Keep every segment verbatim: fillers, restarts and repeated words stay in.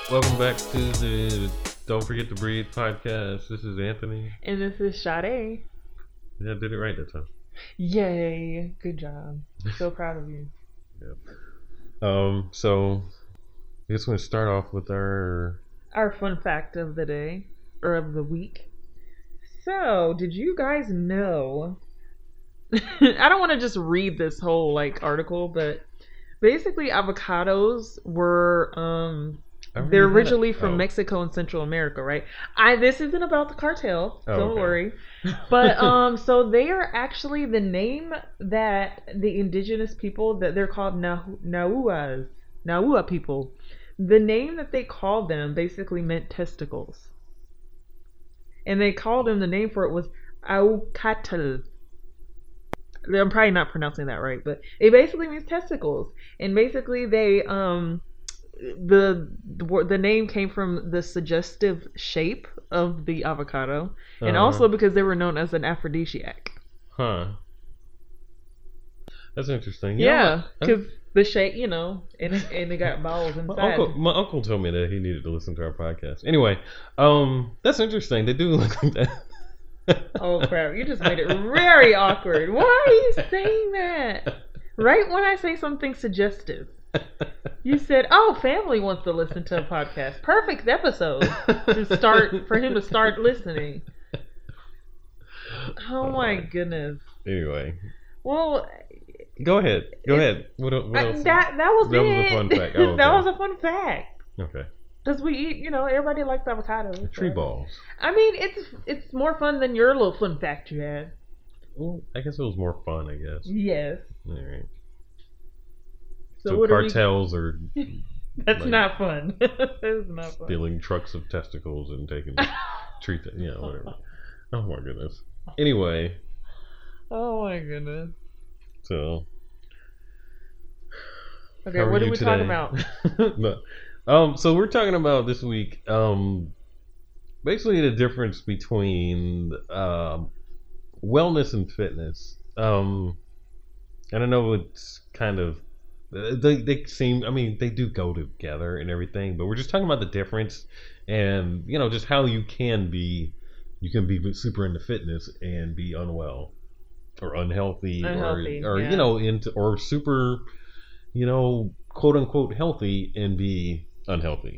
Welcome back to the Don't Forget to Breathe podcast. This is Anthony. And this is Sade. Yeah, I did it right that time. Yay. Good job. So proud of you. Yeah. Um, so I guess we're going to start off with our... Our fun fact of the day, or of the week. So, did you guys know... I don't want to just read this whole, like, article, but basically avocados were... um. They're originally from oh. Mexico and Central America, right? I this isn't about the cartel, oh, don't okay. worry. But um, so they are actually the name that the indigenous people that they're called Na- Nauas, Naua people. The name that they called them basically meant testicles, and they called them the name for it was Aucatl. I'm probably not pronouncing that right, but it basically means testicles, and basically they um. The, the the name came from the suggestive shape of the avocado, and uh-huh. also because they were known as an aphrodisiac. Huh. That's interesting. You yeah, because the shape, you know, and it, and it got balls inside. My uncle, my uncle told me that he needed to listen to our podcast. Anyway, um, that's interesting. They do look like that. Oh crap! You just made it very awkward. Why are you saying that? Right when I say something suggestive. You said, "Oh, family wants to listen to a podcast. Perfect episode to start for him to start listening." Oh my goodness. Anyway, well, go ahead. Go ahead. What, what else? I, that that was that it. was a fun fact. Oh, okay. That was a fun fact. Okay. Because we eat, you know, everybody likes avocados. Tree so. balls. I mean, it's it's more fun than your little fun fact you had. Well, I guess it was more fun. I guess. Yes. All right. So, so what cartels are, we... are that's like, not fun. That's not fun. Stealing trucks of testicles and taking treat them, you know, whatever. Oh my goodness. Anyway. Oh my goodness. So. Okay, what did we today? talk about? but, um, so we're talking about this week, um, basically the difference between um, wellness and fitness. Um, and I know it's kind of. They they seem, I mean, they do go together and everything, but we're just talking about the difference and, you know, just how you can be, you can be super into fitness and be unwell or unhealthy, unhealthy or, or yeah. you know, into, or super, you know, quote unquote healthy and be unhealthy.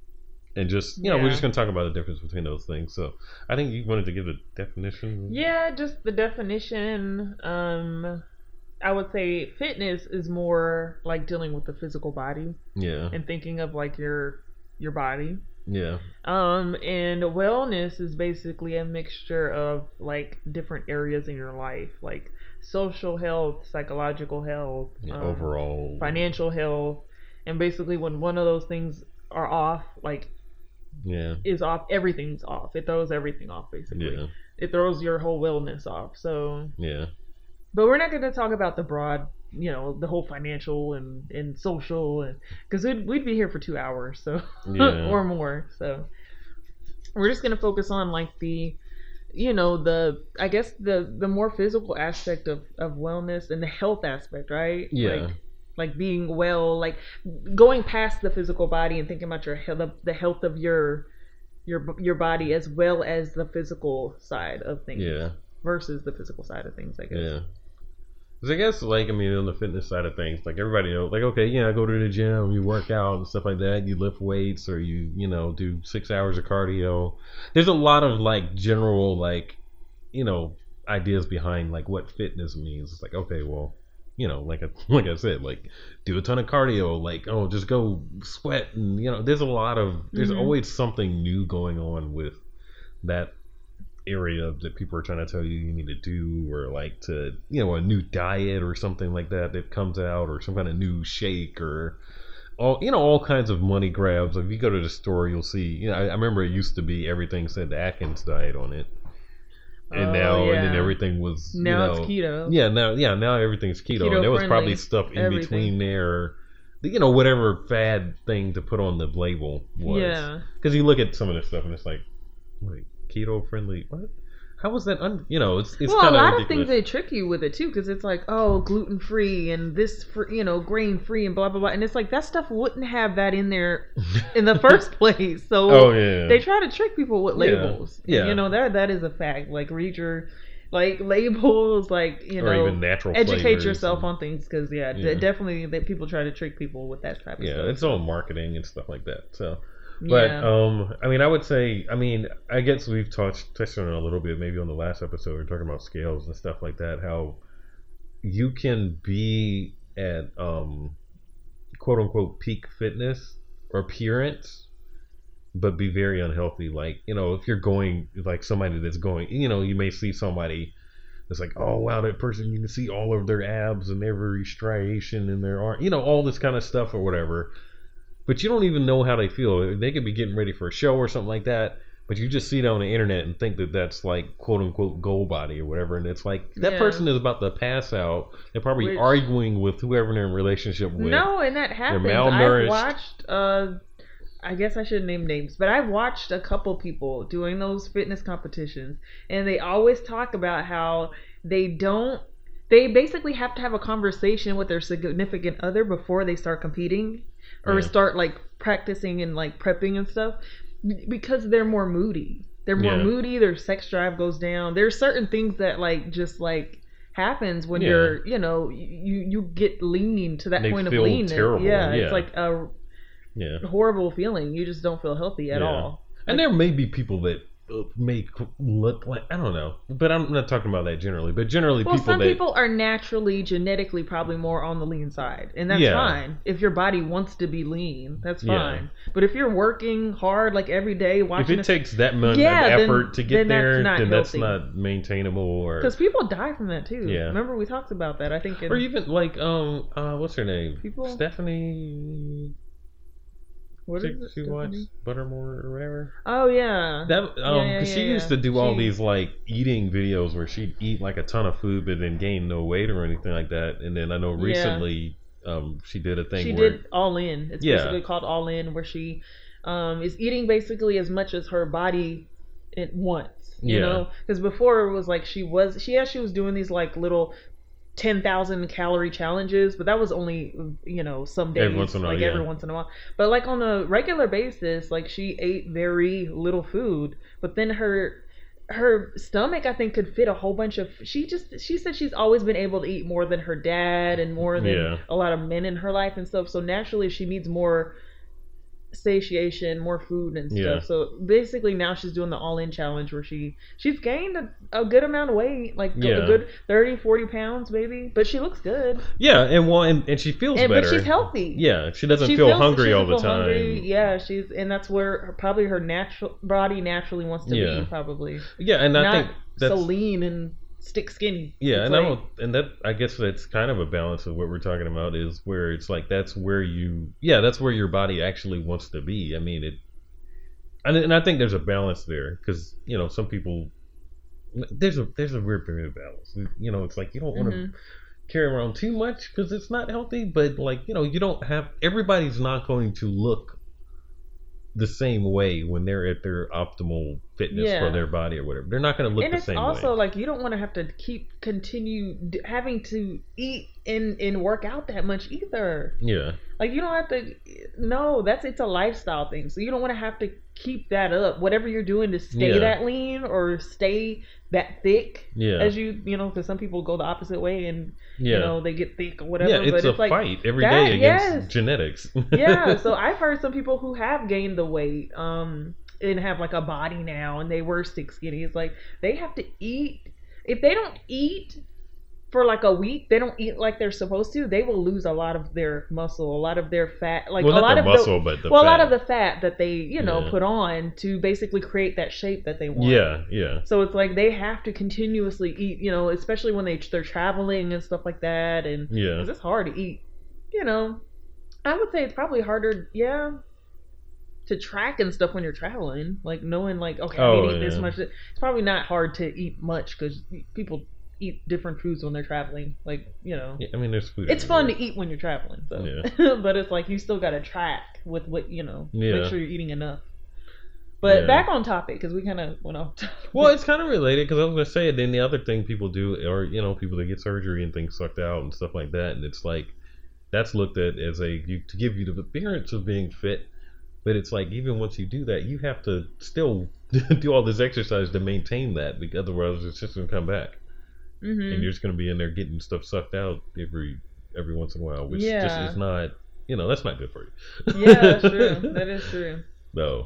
And just, you know, yeah. we're just going to talk about the difference between those things. So I think you wanted to give a definition. Yeah, just the definition. Um, I would say fitness is more like dealing with the physical body. Yeah. And thinking of like your your body. Yeah. Um, and wellness is basically a mixture of like different areas in your life, like social health, psychological health, yeah, um, overall financial health, and basically when one of those things are off, like yeah, is off, everything's off. It throws everything off basically. Yeah. It throws your whole wellness off. So yeah. But we're not going to talk about the broad, you know, the whole financial and, and social, and because we'd, we'd be here for two hours, so yeah. or more. So we're just going to focus on like the, you know, the I guess the, the more physical aspect of, of wellness and the health aspect, right? Yeah. Like, like being well, like going past the physical body and thinking about your health, the health of your your your body as well as the physical side of things. Yeah. Versus the physical side of things, I guess. Yeah. Because I guess, like, I mean, on the fitness side of things, like, everybody knows, like, okay, yeah, go to the gym, you work out and stuff like that, you lift weights, or you, you know, do six hours of cardio. There's a lot of, like, general, like, you know, ideas behind, like, what fitness means. It's like, okay, well, you know, like, I, like I said, like, do a ton of cardio, like, oh, just go sweat, and, you know, there's a lot of, there's mm-hmm. always something new going on with that area that people are trying to tell you you need to do, or like to, you know, a new diet or something like that that comes out, or some kind of new shake, or all, you know, all kinds of money grabs. If you go to the store, you'll see, you know, I, I remember it used to be everything said the Atkins diet on it, and oh, now yeah. and then everything was, you now know, it's keto. Yeah, now yeah now everything's keto, keto and there was friendly, probably stuff in everything. between there, you know, whatever fad thing to put on the label was. Yeah, because you look at some of this stuff and it's like, wait, keto friendly, what? how is that? Un, you know, it's it's well, a kind of lot ridiculous. of things they trick you with it too, because it's like, oh, gluten free and this, for, you know, grain free and blah blah blah, and it's like that stuff wouldn't have that in there in the first place. So oh yeah, they try to trick people with labels. Yeah, And, you know that that is a fact. Like read your like labels, like you or know, even natural educate flavors yourself and, on things, because yeah, Yeah. d- definitely that people try to trick people with that type of yeah, stuff. it's all marketing and stuff like that. So. But Yeah. um, I mean, I would say, I mean, I guess we've touched touched on it a little bit, maybe on the last episode. We were talking about scales and stuff like that. How you can be at um, quote unquote peak fitness or appearance, but be very unhealthy. Like you know, if you're going like somebody that's going, you know, you may see somebody that's like, oh wow, that person, you can see all of their abs and every striation in their arm, you know, all this kind of stuff or whatever. But you don't even know how they feel. They could be getting ready for a show or something like that, but you just see it on the internet and think that that's like quote unquote goal body or whatever. And it's like that Yeah. person is about to pass out. They're probably Which- arguing with whoever they're in a relationship with. No, and that happens. malnourished. I've watched. Uh, I guess I shouldn't name names, but I've watched a couple people doing those fitness competitions, and they always talk about how they don't. They basically have to have a conversation with their significant other before they start competing, or Yeah. start like practicing and like prepping and stuff, because they're more moody. They're more Yeah. moody. Their sex drive goes down. There's certain things that like just like happens when Yeah. you're, you know, you you get lean to that They point of feel leanness. terrible, Yeah, yeah. it's like a Yeah. horrible feeling. You just don't feel healthy at Yeah. all. And there may be people that uh, make look like, I don't know, but I'm not talking about that generally. But generally, Well, people some that people are naturally, genetically, probably more on the lean side, and that's Yeah. fine. If your body wants to be lean, that's Yeah. fine. But if you're working hard, like every day, if watching, it takes that much Yeah, of then- effort to get then that's there, not then that's healthy. not maintainable. Or because people die from that too. Yeah. Remember we talked about that. I think. In, or even like um uh what's her name? People- Stephanie. what she, is it? she Stephanie? watched Buttermore or whatever. Oh yeah. That um, Yeah, yeah, 'cause she yeah, used yeah. to do all She- these like eating videos where she'd eat like a ton of food but then gain no weight or anything like that. And then I know Yeah. recently, um, she did a thing She where did All In. It's Yeah. basically called All In, where she um, is eating basically as much as her body it wants. You Yeah. know, because before it was like she was she yeah she was doing these like little ten thousand calorie challenges, but that was only, you know, some days, Every once in a while, like yeah. every once in a while. But like on a regular basis, like she ate very little food, but then her her stomach, I think, could fit a whole bunch of. She just she said she's always been able to eat more than her dad and more than Yeah. a lot of men in her life and stuff. So naturally, she needs more satiation, more food and stuff. Yeah. So basically, now she's doing the all-in challenge where she she's gained a, a good amount of weight, like Yeah. a good thirty, forty pounds maybe, but she looks good. yeah, and well, and, and she feels And, better. but she's healthy. Yeah, she doesn't She feel feels- hungry she all doesn't the feel time. hungry. Yeah, she's and that's where her, probably her natural body naturally wants to Yeah. be. Probably Yeah, and I not think that's so lean and stick skinny. yeah, It's and I like- don't, and that I guess that's kind of a balance of what we're talking about is where it's like that's where you yeah that's where your body actually wants to be. I mean it, and and I think there's a balance there because you know some people there's a there's a weird period of balance. You know, it's like you don't want to Mhm. carry around too much because it's not healthy, but like you know you don't have everybody's not going to look the same way when they're at their optimal fitness Yeah. for their body or whatever. They're not going to look and the it's same also way. like you don't want to have to keep continue d- having to eat and and work out that much either. Yeah, Like you don't have to. No, that's it's a lifestyle thing. So you don't want to have to keep that up. Whatever you're doing to stay Yeah. that lean or stay that thick, yeah, as you you know, because some people go the opposite way and yeah. you know they get thick or whatever. Yeah, it's but a it's like fight every that- day against yes. genetics. yeah. So I've heard some people who have gained the weight, um, and have like a body now, and they were stick skinny. It's like they have to eat. If they don't eat for like a week, they don't eat like they're supposed to, they will lose a lot of their muscle, a lot of their fat, like well, a not lot the of muscle, the, but the well, fat. a lot of the fat that they, you know, Yeah. put on to basically create that shape that they want. Yeah, yeah, So it's like they have to continuously eat, you know, especially when they they're traveling and stuff like that, and yeah, 'cause it's hard to eat. You know, I would say it's probably harder, yeah, to track and stuff when you're traveling. Like knowing, like, okay, I Oh, need to eat this yeah. much. It's probably not hard to eat much because people eat different foods when they're traveling. Like, you know, yeah. I mean, there's food. it's fun everywhere. to eat when you're traveling. So, Yeah. but it's like you still got to track with what you know. Yeah. Make sure you're eating enough. But Yeah. back on topic because we kind of went off topic. Well, it's kind of related because I was gonna say then the other thing people do, or you know, people that get surgery and things sucked out and stuff like that, and it's like that's looked at as a you, to give you the appearance of being fit, but it's like even once you do that, you have to still do all this exercise to maintain that, because otherwise it's just gonna come back, Mm-hmm. and you're just gonna be in there getting stuff sucked out every every once in a while, which Yeah. just is not, you know, that's not good for you. Yeah, that's true. That is true. No.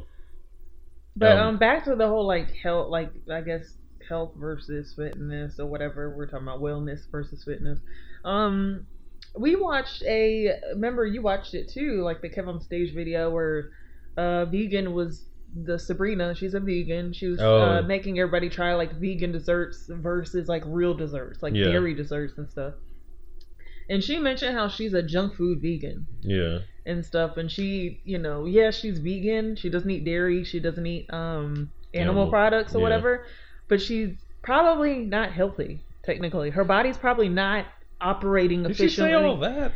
But Um, um, back to the whole like health, like I guess health versus fitness or whatever we're talking about, wellness versus fitness. Um, we watched a. Remember you watched it too, like the Kev on Stage video where, uh, vegan was the Sabrina. She's a vegan. She was Oh. uh, making everybody try like vegan desserts versus like real desserts, like Yeah. dairy desserts and stuff. And she mentioned how she's a junk food vegan Yeah. and stuff, and she, you know, yeah, she's vegan. She doesn't eat dairy. She doesn't eat um animal Animal, products or yeah. whatever. But she's probably not healthy. Technically, her body's probably not operating Did she efficiently. say all that?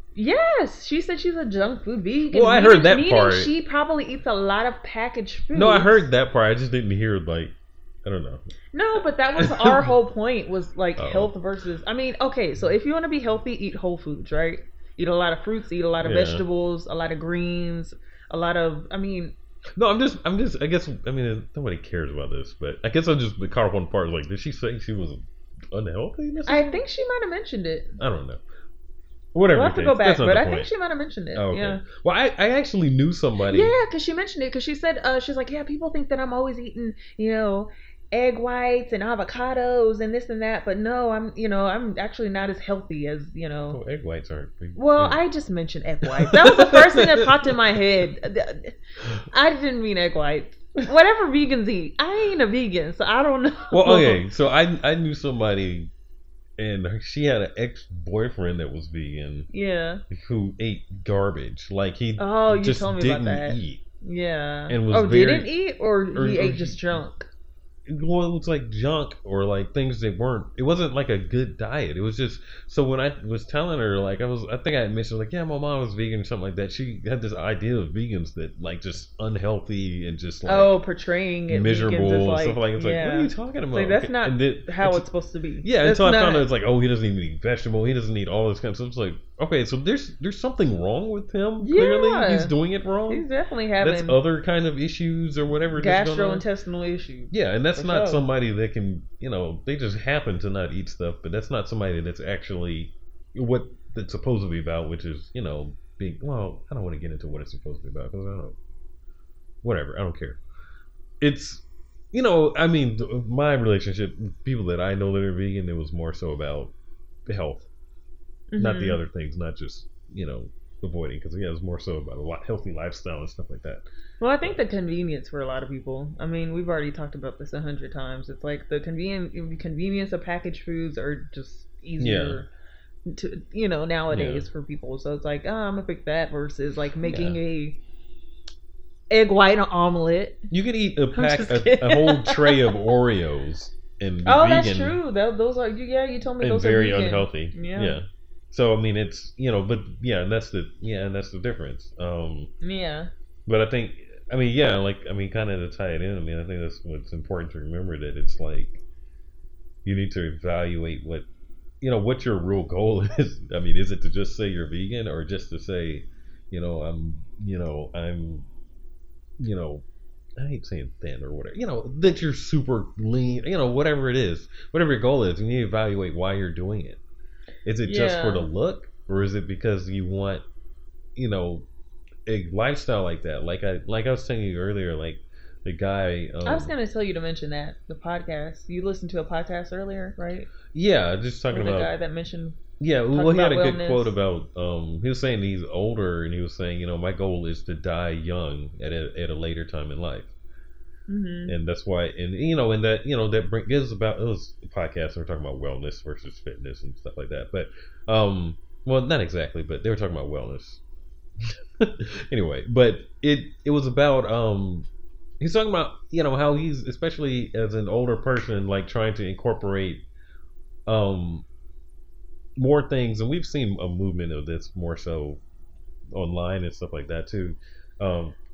Yes, she said she's a junk food vegan. Well, I meaning- heard that meaning part. She probably eats a lot of packaged food. No, I heard that part. I just didn't hear like I don't know. No, but that was our whole point, was like Oh. health versus. I mean, okay, so if you want to be healthy, eat whole foods, right? Eat a lot of fruits, eat a lot of Yeah. vegetables, a lot of greens, a lot of. I mean, No, I'm just, I'm just, I guess, I mean, nobody cares about this, but I guess I just caught up on part. Like, did she say she was unhealthy? I think she might have mentioned it. I don't know. Whatever. We'll have it to go takes. back, That's not but the I point. think she might have mentioned it. Oh, okay. Yeah. Well, I, I actually knew somebody. Yeah, because she mentioned it. Because she said, uh, she's like, yeah, people think that I'm always eating, you know, egg whites and avocados and this and that, but no, I'm, you know, I'm actually not as healthy as, you know. Oh, egg whites aren't. Well, yeah. I just mentioned egg whites. That was the first thing that popped in my head. I didn't mean egg whites. Whatever vegans eat. I ain't a vegan, so I don't know. Well, okay, so I, I knew somebody, and she had an ex boyfriend that was vegan Yeah. who ate garbage. Like he Oh, you just told me didn't about that. eat. Yeah. And was oh, very- didn't eat, or he or- or ate he- just junk? Well, it was like junk or like things that weren't. It wasn't like a good diet. It was just. So when I was telling her, like I was, I think I had mentioned, like, yeah, my mom was vegan or something like that. She had this idea of vegans that like just unhealthy and just like Oh, portraying it miserable vegans is and like, stuff like. It's like, yeah. what are you talking about? Like, that's not And then- how it's- it's supposed to be. Yeah, That's until I not- found out it's like, oh, he doesn't even eat vegetable. He doesn't eat all this kind of stuff. It's like, okay, so there's there's something wrong with him. Clearly, Yeah. he's doing it wrong. He's definitely having That's other kind of issues or whatever. that's going on. gastrointestinal issues. Yeah, and that's For not sure. somebody that can, you know, they just happen to not eat stuff, but that's not somebody that's actually what it's supposed to be about, which is, you know, being, well, I don't want to get into what it's supposed to be about because I don't, whatever, I don't care. It's, you know, I mean, th- my relationship, people that I know that are vegan, it was more so about the health, not the Mhm. other things, not just, you know, avoiding, because yeah, it was more so about a lot healthy lifestyle and stuff like that. Well, I think the convenience for a lot of people. I mean, we've already talked about this a hundred times. It's like the convenient convenience of packaged foods are just easier to, you know, nowadays Yeah. for people. So it's like, oh, I'm gonna pick that versus like making a egg white omelet. You could eat a I'm pack, just a, kidding. a whole tray of Oreos and be Oh, vegan that's true. Tho- Those are, yeah, you told me and those very are vegan. unhealthy. Yeah. Yeah. So I mean, it's, you know, but yeah, and that's the yeah, and that's the difference. Um, Yeah. but I think, I mean, yeah, like I mean, kind of to tie it in. I mean, I think that's what's important to remember, that it's like you need to evaluate what, you know, what your real goal is. I mean, is it to just say you're vegan, or just to say, you know, I'm, you know, I'm, you know, I hate saying thin or whatever, you know, that you're super lean, you know, whatever it is, whatever your goal is, you need to evaluate why you're doing it. Is it just for Yeah. the look, or is it because you want, you know, a lifestyle like that? Like I, like I was telling you earlier, like the guy. Um, I was gonna tell you to mention that the podcast. You listened to a podcast earlier, right? yeah, just talking With the about. guy that mentioned. Yeah, well, talking he had a about good wellness. quote about. Um, he was saying he's older, and he was saying, you know, my goal is to die young at a, at a later time in life. Mm-hmm. And that's why, and you know, and that, you know, that bring, is about, it was a podcast, and we're talking about wellness versus fitness and stuff like that. But, um, well, not exactly, but they were talking about wellness. Anyway, but it it was about, um, he's talking about, you know, how he's, especially as an older person, like trying to incorporate, um, more things, and we've seen a movement of this more so online and stuff like that too. Um,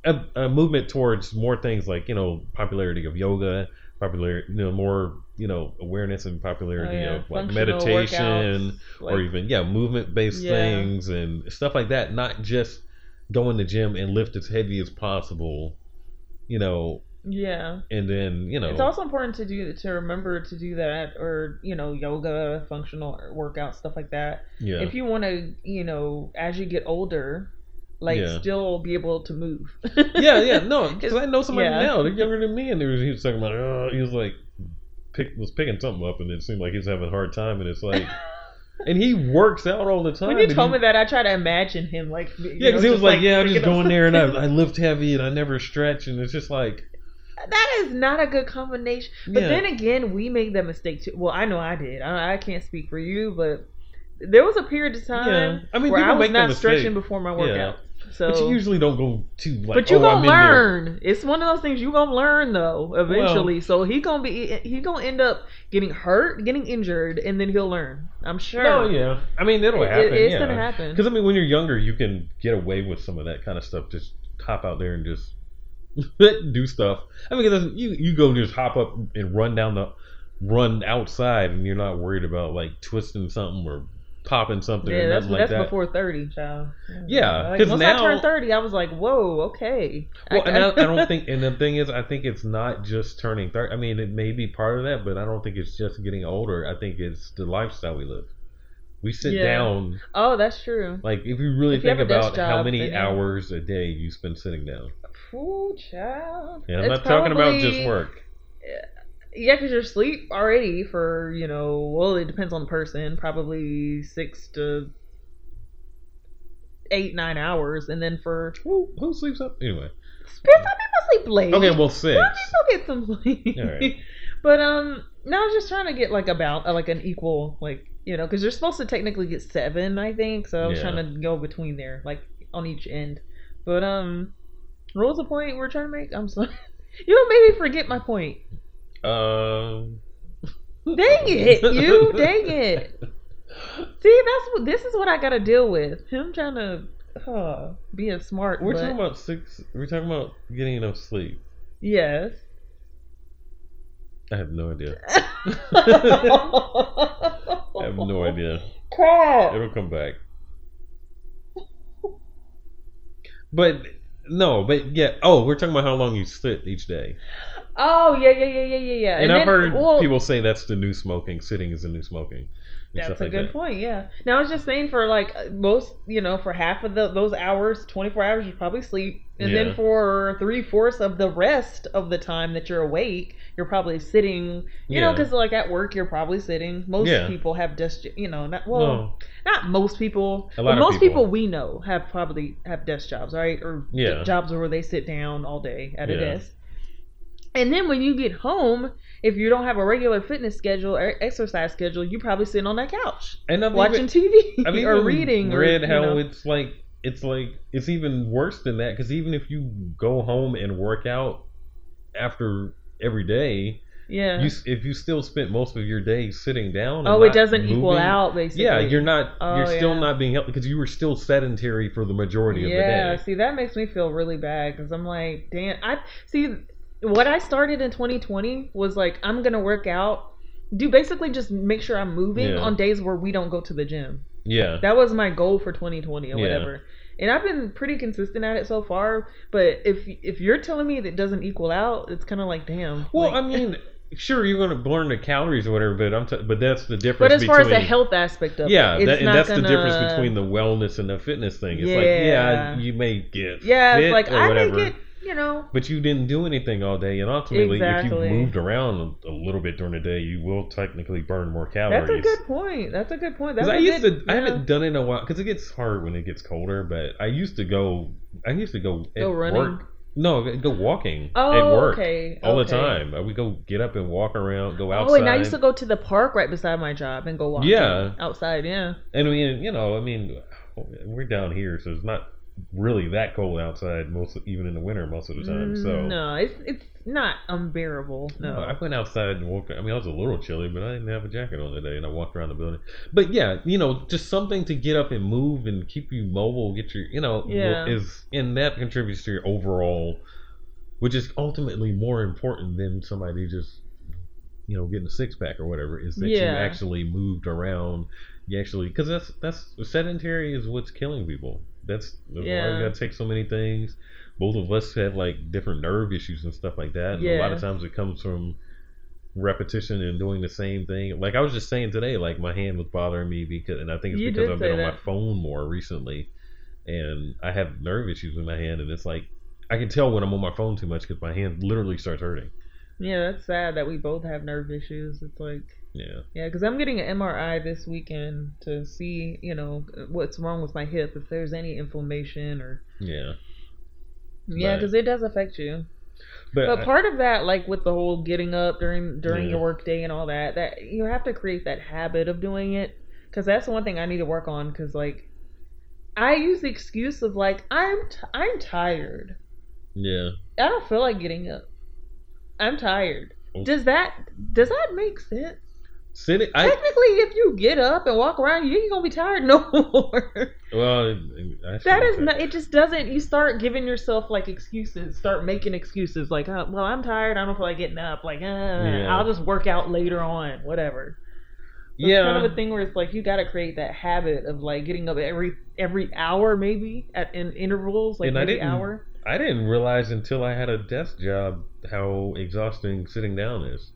a, a movement towards more things like, you know, popularity of yoga, popular, you know, more, you know, awareness and popularity Oh, yeah. of like Functional meditation workouts, or like- even yeah, movement based Yeah. things and stuff like that. Not just go in the gym and lift as heavy as possible, you know, Yeah. and then you know It's also important to do to remember to do that, or you know, yoga, functional workouts, stuff like that. yeah, If you want to, you know, as you get older, like Yeah. still be able to move. yeah, yeah. No, because I know somebody Yeah. now. They're younger than me, and he was, he was talking about. Oh, he was like, pick was picking something up, and it seemed like he was having a hard time, and it's like, and he works out all the time. When you and told he- me that, I try to imagine him like. you yeah, know, because he was just, like, yeah, I'm just picking up going there and I, something. I lift heavy and I never stretch, and it's just like, That is not a good combination. But Yeah. then again, we made that mistake too. Well, I know I did. I, I can't speak for you, but there was a period of time Yeah. I mean, where people I was make that not stretching mistake. before my Yeah. workout. So, but you usually don't go too like. but you oh, I'm gonna in there. learn. It's one of those things you gonna learn though eventually. so he gonna be he gonna end up getting hurt, getting injured, and then he'll learn. I'm sure. No, yeah. I mean, it'll It- happen. it's yeah. gonna happen. Because I mean, when you're younger, you can get away with some of that kind of stuff. Just hop out there and just do stuff. I mean, it doesn't- you you go just hop up and run down the run outside, and you're not worried about like twisting something or popping something Yeah, or that's nothing like that's that. before thirty, child. Yeah, like, 'cause once now- I turned thirty, I was like, whoa, okay. Well, and I, I don't think, and the thing is, I think it's not just turning thirty. I mean, it may be part of that, but I don't think it's just getting older. I think it's the lifestyle we live. We sit Yeah. down, Oh, that's true. like if you really If you think have a desk about how job, many then yeah. hours a day you spend sitting down. Ooh, child. And I'm It's not talking about just probably- work. Yeah, because you're asleep already for, you know, well, it depends on the person, probably six to eight, nine hours. And then for. Who, who sleeps up? Anyway. Some people sleep late. Okay, well, six. Some people get some sleep. All right. But, um, no, I was just trying to get like about, like an equal, like, you know, because you're supposed to technically get seven, I think. So I was Yeah. trying to go between there, like on each end. But, um, what was the point we're trying to make? I'm sorry. You don't make me forget my point. Um. Dang it, you! Dang it! See, that's what this is what I gotta deal with. Him trying to uh, be a smart. We're butt. talking about six. We're talking about getting enough sleep. Yes. I have no idea. I I have no idea. Crap. It'll come back. But no, but yeah. Oh, we're talking about how long you sit each day. Oh yeah, yeah, yeah, yeah, yeah, yeah. And, I've then- heard well, people say that's the new smoking. Sitting is the new smoking. and That's stuff a like good that. point. Yeah. Now I was just saying for like most, you know, for half of the, those hours, twenty-four hours, you probably sleep, and Yeah. then for three fourths of the rest of the time that you're awake, you're probably sitting. You know, Yeah. because like at work, you're probably sitting. Most Yeah. people have desk. You know, not well, No. not most people. A lot but of most people. people. we know have probably have desk jobs, right? Or Yeah. j- jobs where they sit down all day at a Yeah. desk. And then when you get home, if you don't have a regular fitness schedule or exercise schedule, you probably sitting on that couch And I've watching even, T V I've or even reading. read or, how you know. it's like it's like it's even worse than that because even if you go home and work out after every day, Yeah. you if you still spent most of your day sitting down. and Oh, it not doesn't equal moving, out, basically. Yeah, you're not. Oh, you're still yeah. not being healthy because you were still sedentary for the majority of Yeah, the day. see, that makes me feel really bad because I'm like, damn. I see what I started in twenty twenty was like, I'm gonna work out, do basically just make sure I'm moving Yeah. on days where we don't go to the gym. Yeah, That was my goal for twenty twenty or Yeah. whatever. And I've been pretty consistent at it so far. But if if you're telling me that it doesn't equal out, it's kind of like, damn. well, like- I mean, sure, you're going to burn the calories or whatever, but I'm. T- but that's the difference. But as far as between, the health aspect of yeah, it, it's that, and not that's gonna, the difference between the wellness and the fitness thing. It's like, Yeah. yeah, you may get yeah, fit it's like or I whatever, make it, you know. but you didn't do anything all day, and ultimately, Exactly. if you moved around a, a little bit during the day, you will technically burn more calories. That's a good point. That's a good point. That's Because I a used good, to, I yeah. haven't done it in a while because it gets hard when it gets colder. But I used to go, I used to go at Go running? work. No, go walking Oh, at work okay. all okay. the time. I would go get up and walk around, go outside. Oh, and I used to go to the park right beside my job and go walking. Yeah. outside. Yeah. And I mean, you know, I mean, we're down here, so it's not really that cold outside most, even in the winter most of the time. So no, it's it's not unbearable. No, no, I went outside and woke. I mean, I was a little chilly, but I didn't have a jacket on today, and I walked around the building. But yeah, you know, just something to get up and move and keep you mobile, get your, you know, Yeah. is and that contributes to your overall, which is ultimately more important than somebody just, you know, getting a six pack or whatever. Is that you Yeah. actually moved around. You actually, because that's that's sedentary is what's killing people. That's, that's why Yeah. we gotta take so many things. Both of us have like different nerve issues and stuff like that. And a lot Yeah. of times it comes from repetition and doing the same thing. Like I was just saying today, like my hand was bothering me because, and I think it's You because did I've been on say my that. phone more recently, and I have nerve issues with my hand, and it's like I can tell when I'm on my phone too much because my hand literally starts hurting. Yeah, that's sad that we both have nerve issues. It's like, Yeah. yeah, because I'm getting an M R I this weekend to see, you know, what's wrong with my hip, if there's any inflammation or. Yeah. Yeah, Right. because it does affect you. But, But I- part of that, like with the whole getting up during during Yeah. your work day and all that, that you have to create that habit of doing it. Because that's the one thing I need to work on. Because like, I use the excuse of like I'm t- I'm tired. yeah. I don't feel like getting up. I'm tired. Oh. Does that does that make sense? Sitting, I Technically, if you get up and walk around, you ain't gonna be tired no more. well, I That shouldn't is say- not. It just doesn't. You start giving yourself like excuses. Start making excuses. Like, uh, well, I'm tired. I don't feel like getting up. Like, uh, Yeah. I'll just work out later on. Whatever. So Yeah. It's kind of a thing where it's like you got to create that habit of like getting up every every hour, maybe at in intervals, like And I every didn't- hour. I didn't realize until I had a desk job how exhausting sitting down is.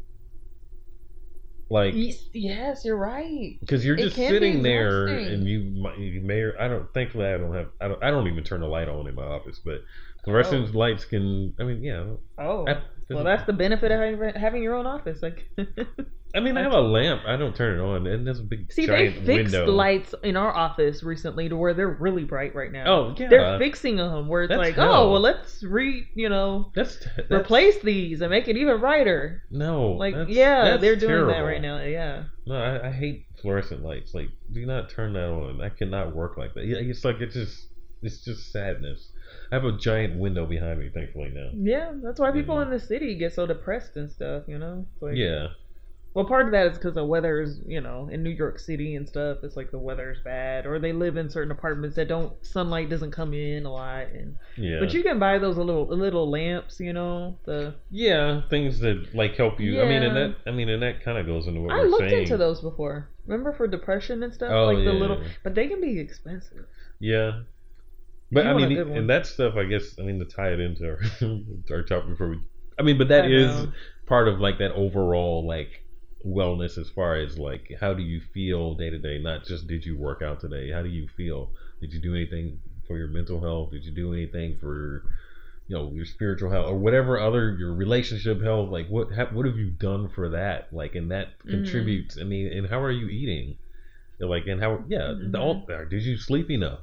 Like, Yes, yes, you're right. because you're It just can be sitting there, exhausting. and you, might- you may. Or, I don't. Thankfully, I don't have. I don't. I don't even turn the light on in my office. But fluorescent lights can. I mean, yeah. Oh, I, well, that's the benefit of having, having your own office. Like, I mean, I have a lamp. I don't turn it on, and there's a big see, they giant fixed window. lights in our office recently to where they're really bright right now. Oh yeah. They're fixing them where it's That's like, hell. oh, well, let's re, you know, that's, that's replace these and make it even brighter. No. Like, that's, yeah, that's they're doing that terrible. right now. Yeah. No, I, I hate fluorescent lights. Like, do not turn that on. I cannot work like that. Yeah, it's like it's just, it's just sadness. I have a giant window behind me, thankfully now. Yeah, that's why people Mhm. in the city get so depressed and stuff, you know? It's like, Yeah. well, part of that is because the weather is, you know, in New York City and stuff, it's like the weather's bad. Or they live in certain apartments that don't, sunlight doesn't come in a lot. And Yeah. But you can buy those little little lamps, you know? The Yeah, things that like help you. I mean, and Yeah. that. I mean, and that kind of goes into what I we're looked saying. into those before. Remember for depression and stuff? Oh, like the yeah. little, but they can be expensive. Yeah. But You I want a mean, good one. and that stuff, I guess, I mean, to tie it into our, our topic before we. I mean, but that I is know. part of like that overall like wellness as far as like how do you feel day to day, not just did you work out today, how do you feel, did you do anything for your mental health, did you do anything for, you know, your spiritual health or whatever other, your relationship health, like what ha- what have you done for that, like, and that Mhm. contributes. I mean, and how are you eating, like, and how yeah Mhm. the, all, did you sleep enough?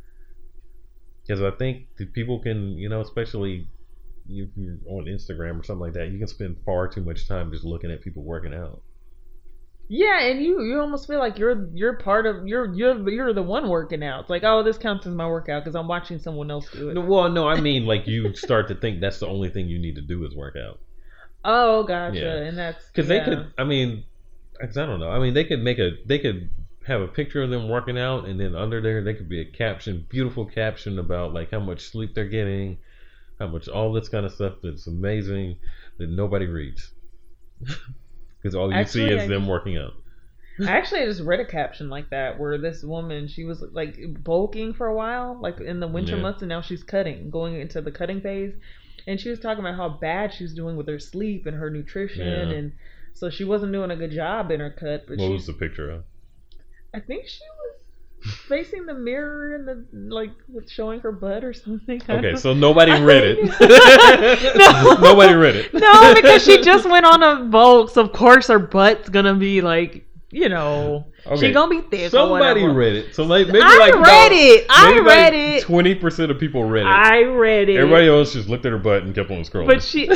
Because I think that people can, you know, especially if you're on Instagram or something like that, you can spend far too much time just looking at people working out. Yeah, and you you almost feel like you're you're part of you're you're you're the one working out. It's like, oh, this counts as my workout because I'm watching someone else do it. No, well, no, I mean like you start to think that's the only thing you need to do is work out. Oh, gotcha. Yeah. And that's Because yeah. they could, I mean, 'cause I don't know. I mean, they could make a, they could have a picture of them working out, and then under there, they could be a caption, beautiful caption about like how much sleep they're getting, how much all this kind of stuff that's amazing that nobody reads. Because all you see Actually, is I- them working out. I actually just read a caption like that where this woman, she was like bulking for a while, like in the winter Yeah. months, and now she's cutting, going into the cutting phase. And she was talking about how bad she was doing with her sleep and her nutrition, Yeah. and so she wasn't doing a good job in her cut. But What she, was the picture of? I think she was facing the mirror and the like, with showing her butt or something. I Okay, don't- so nobody I read mean- it. No. Nobody read it. No, because she just went on a bulk, so of course her butt's gonna be like, you know, Okay. she gonna be thick. or Somebody whatever. read it. So like maybe I like read about- it. I maybe read like it. Twenty percent of people read it. I read it. Everybody else just looked at her butt and kept on scrolling. But she,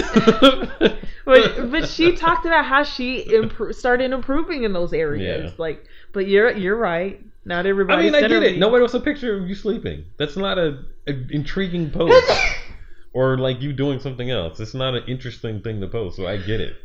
but but she talked about how she impro- started improving in those areas. Yeah. Like, but you're you're right. Not everybody. I mean, I get it. Nobody wants a picture of you sleeping. That's not a, a intriguing post. Or like you doing something else. It's not an interesting thing to post, so I get it.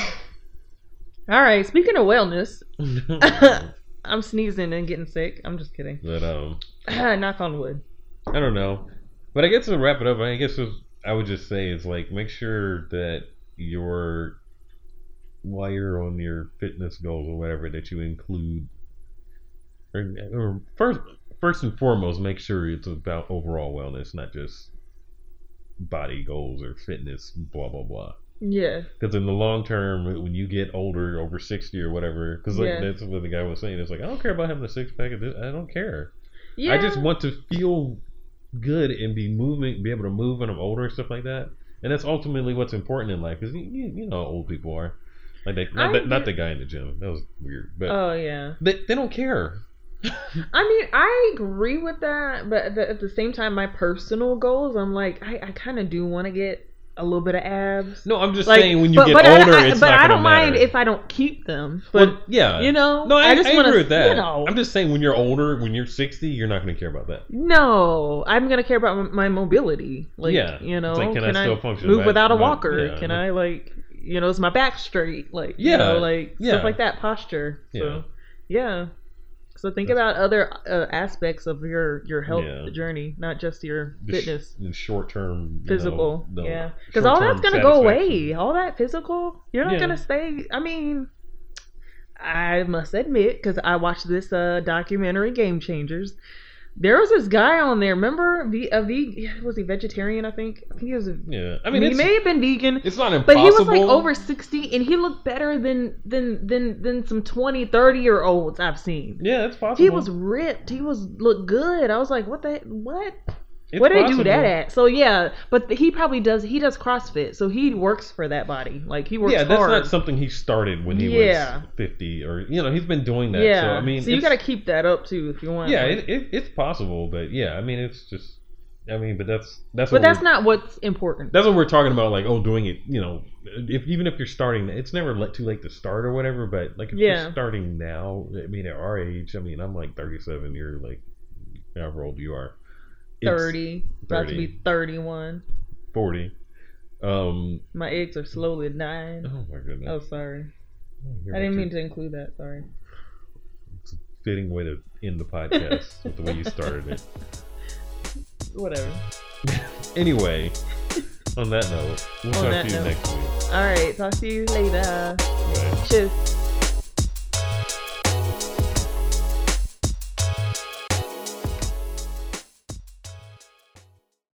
All right. Speaking of wellness, I'm sneezing and getting sick. I'm just kidding. But um, knock on wood. I don't know. But I guess to wrap it up, I guess was, I would just say is like make sure that your while you're on your fitness goals or whatever that you include. Or, or first, first and foremost, make sure it's about overall wellness, not just body goals or fitness, blah blah blah. Yeah. Because in the long term, when you get older, over sixty or whatever, because like, yeah. that's what the guy was saying. It's like I don't care about having a six pack. I don't care. Yeah. I just want to feel good and be moving, be able to move when I'm older and stuff like that. And that's ultimately what's important in life. Because you, you know how old people are. Like they, not, that, not the guy in the gym. That was weird. But oh yeah. They they don't care. I mean, I agree with that, but at the, at the same time, my personal goals, I'm like, I, I kind of do want to get a little bit of abs. No, I'm just like, saying when you but, get but older, I, I, it's but not I don't matter. mind if I don't keep them. But well, yeah, you know, no, I, I just I want agree to. with that. You know, I'm just saying when you're older, when you're sixty, you're not going to care about that. No, I'm going to care about my mobility. Like, yeah, you know, like, can, can I still I function? Move my, without a my, walker? Yeah, can like, I like, you know, is my back straight? Like, yeah, you know, like yeah. stuff like that, posture. So, yeah. yeah. So think That's, about other uh, aspects of your, your health yeah. journey, not just your the fitness. The short term, physical, know, yeah. Because all that's gonna go away. All that physical, you're not yeah. gonna stay. I mean, I must admit, because I watched this uh, documentary, Game Changers. There was this guy on there. Remember, v, a v, was he vegetarian? I think. I think he was. A, yeah, I mean, he may have been vegan. It's not impossible. But he was like over sixty, and he looked better than than than than some twenty, thirty year olds I've seen. Yeah, it's possible. He was ripped. He was looked good. I was like, what the what? It's Where did they possible. do that at? So yeah, but he probably does. He does CrossFit, so he works for that body. Like he works. Yeah, that's hard. not something he started when he yeah. was fifty, or you know, he's been doing that. Yeah. So I mean, so you got to keep that up too if you want. Yeah, like, it, it, it's possible, but yeah, I mean, it's just. I mean, but that's that's. But what that's not what's important. That's what we're talking about. Like, oh, doing it. You know, if even if you're starting, it's never let, too late to start or whatever. But like, if yeah. you're starting now, I mean, at our age, I mean, I'm like thirty-seven. You're like, however old you are. thirty, about to be thirty-one. forty. Um, my eggs are slowly dying. Oh my goodness. Oh, sorry. Oh, I didn't mean to include that. Sorry. It's a fitting way to end the podcast with the way you started it. Whatever. Anyway, on that note, we'll on talk that to you note. next week. All right. Talk to you later. Bye. Cheers.